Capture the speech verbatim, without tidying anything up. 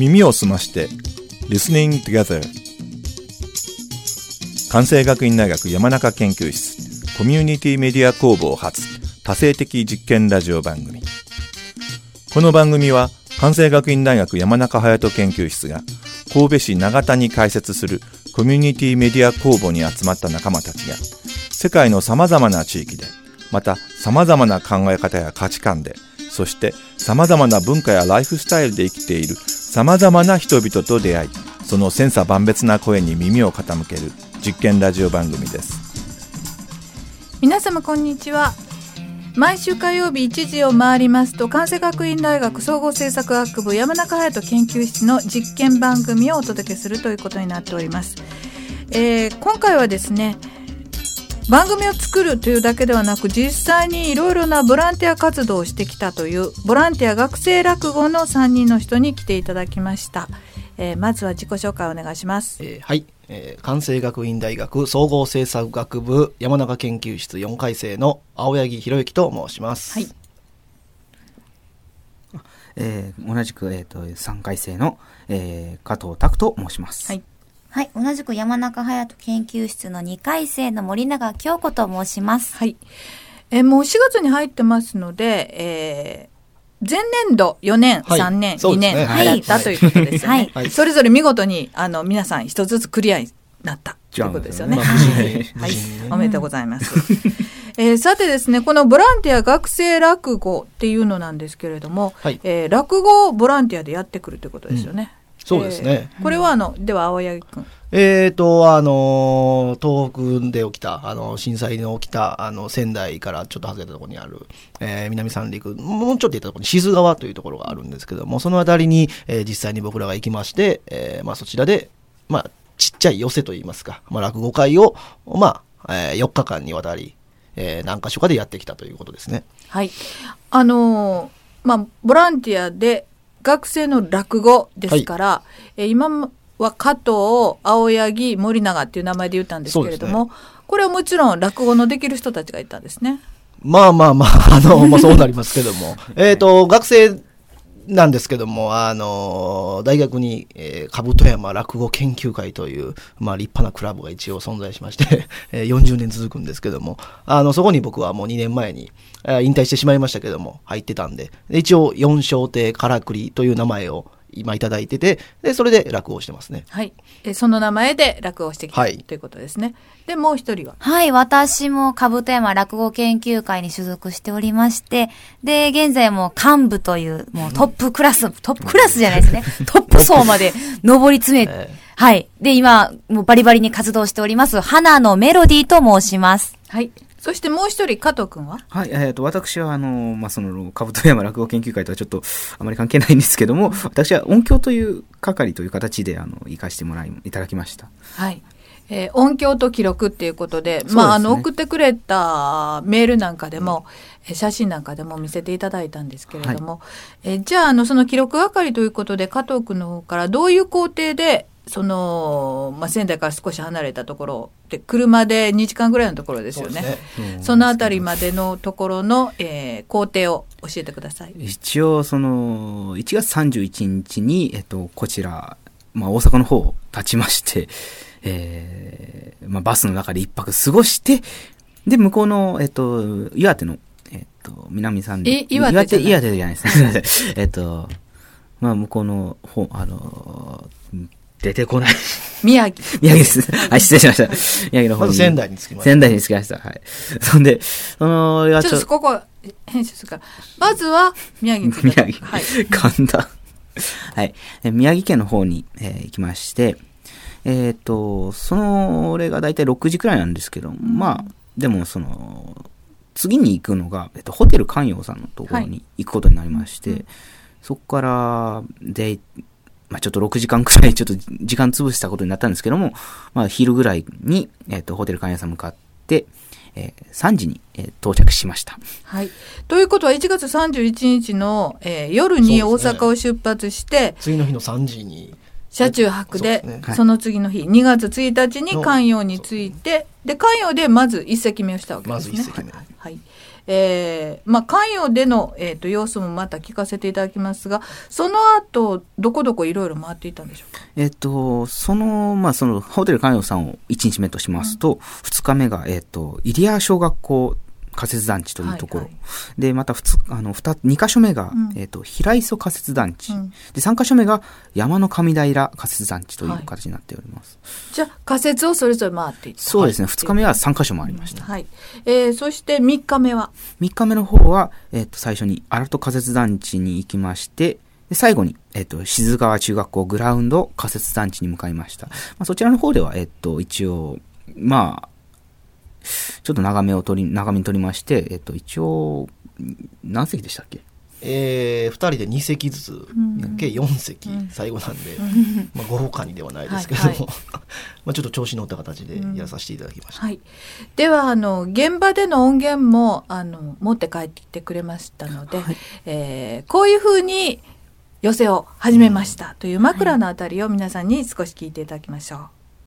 耳を澄まして Listening Together。 関西学院大学山中研究室コミュニティメディア工房発多性的実験ラジオ番組。この番組は関西学院大学山中隼人研究室が神戸市長田に開設するコミュニティメディア工房に集まった仲間たちが世界のさまざまな地域でまたさまざまな考え方や価値観でそしてさまざまな文化やライフスタイルで生きているさまざまな人々と出会いその千差万別な声に耳を傾ける実験ラジオ番組です。 皆様こんにちは。毎週火曜日いちじを回りますと関西学院大学総合政策学部山中隼人研究室の実験番組をお届けするということになっております。えー、今回はですね番組を作るというだけではなく実際にいろいろなボランティア活動をしてきたというボランティア学生落語のさんにんの人に来ていただきました。えー、まずは自己紹介をお願いします。 えー、はい、えー、関西学院大学総合政策学部山中研究室よんかい生の青柳博之と申します。 はい。 えー、同じく、えー、とさんかい生の、えー、加藤拓と申します。 はい。 はい、同じく山中隼人研究室のにかい生の森永京子と申します。 はい。えー、もうしがつに入ってますので、えー前年度よねん、はい、さんねん、にねん、ね、はい、だったということですよね。はい、それぞれ見事にあの皆さん一つずつクリアになったということですよね。はい、はい、おめでとうございます。えー、さてですね、このボランティア学生落語っていうのなんですけれども、はい、えー、落語をボランティアでやってくるということですよね。 うん、そうですね。 えー、これはあのでは青柳君。 えーと、あの、東北で起きた、あの、震災の起きた、あの、仙台からちょっと外れたところにある、えー、南三陸、もうちょっと行ったところに、静川というところがあるんですけども、そのあたりに、えー、実際に僕らが行きまして、えー、まあそちらで、まあ、ちっちゃい寄せといいますか、まあ落語会を、まあ、えー、よっかかんにわたり、えー、何か所かでやってきたということですね。 はい。あのー、まあ、ボランティアで学生の落語ですから、はい、えー、今も、は加藤、青柳、森永っていう名前で言ったんですけれども、ね、これはもちろん落語のできる人たちがいたんですね。 まあまあまあ、あの、まあそうなりますけども。えっと、学生なんですけども、あの、大学に、えー、兜山落語研究会という、まあ立派なクラブが一応存在しまして、えー、よんじゅうねん続くんですけども、あの、そこに僕はもうにねんまえに、えー、引退してしまいましたけども、入ってたんで、一応四笑亭からくりという名前を、今いただいてて、でそれで落語をしてますね。 はい。えその名前で落語をしてきた、はい、ということですね。でもう一人は、 はい、私も兜山落語研究会に所属しておりまして、で現在も幹部というもうトップクラス、うん、トップクラスじゃないですね。トップ層まで上り詰め、えー、はい。で今もうバリバリに活動しております花のメロディーと申します。 はい。そしてもう一人加藤君は、 はい、えーと私はあのまあその兜山落語研究会とはちょっとあまり関係ないんですけども、私は音響という係という形であの生かしてもらいいただきました。 はい。えー、音響と記録っていうことで、まああの送ってくれたメールなんかでも、うん、写真なんかでも見せていただいたんですけれども、はい、えー、じゃああのその記録係ということで加藤君の方からどういう工程でその、まあ、仙台から少し離れたところで車でにじかんぐらいのところですよね。 そ, ね、うん、そのあたりまでのところの、えー、工程を教えてください。 一応そのいちがつさんじゅういちにちに、えっと、こちら、まあ、大阪の方を立ちまして、えーまあ、バスの中で一泊過ごしてで向こうの、えっと、岩手の、えっと、南三陸岩手じゃない岩手じゃないですねえっと、まあ、向こうの方あの出てこない。 宮城。 宮城です。はい、失礼しました。宮城の方に。 まず仙台に着きました。 仙台に着きました。はい。そんで、その、 ちょっとここ、編集するから。まずは、宮城に着きました。宮城。はい。 神田。はい。宮城県の方に、えー、行きまして、えっと、その、れがだいたいろくじくらいなんですけど、うん、まあ、でもその、次に行くのが、えっと、ホテル関陽さんのところに行くことになりまして、はい、うん、そこから、で、まあ、ちょっとろくじかんくらいちょっと時間潰したことになったんですけども、まあ、昼ぐらいに、えっと、ホテル関陽さん向かって、えー、さんじに、えー、到着しました。 はい。ということはいちがつさんじゅういちにちの、えー、夜に大阪を出発して、ね、 次の日のさんじに車中泊で、そ, で、ね、その次の日にがつついたちに関陽に着いて、で関陽でまず一席目をしたわけですね。 まず一席目。 はいえーまあ、関与での、えー、と様子もまた聞かせていただきますが、その後どこどこいろいろ回っていたんでしょうか。 えっと、その、まあ、その、ホテル関与さんをいちにちめとしますと、うん、ふつかめが、えっと、入谷小学校仮設団地というところ。はいはい、で、また、ふつ、あの、ふた、にかしょめが、うん、えっと、平磯仮設団地、うん。で、さんかしょめが山の上平仮設団地という形になっております。 はい、じゃあ、仮設をそれぞれ回っていった。 そうですね。ふつかめはさんかしょもありました。 うん、はい。えー、そしてみっかめはみっかめの方は、えっと、最初に荒戸仮設団地に行きまして、で最後に、えっと、静川中学校グラウンド仮設団地に向かいました。まあ、そちらの方では、えっと、一応、まあ、ちょっと長めを取り、長めに取りまして、えっと、一応、何席でしたっけ？ えー、ふたりでにせきずつ、うん、計よんせき、うん、最後なんで、うん、まあ、ごほかにではないですけども、はいはい、まあちょっと調子に乗った形でやらさせていただきました。 うんはい、ではあの現場での音源もあの持って帰ってきてくれましたので、はい、えー、こういうふうに寄席を始めましたという枕のあたりを皆さんに少し聞いていただきましょう。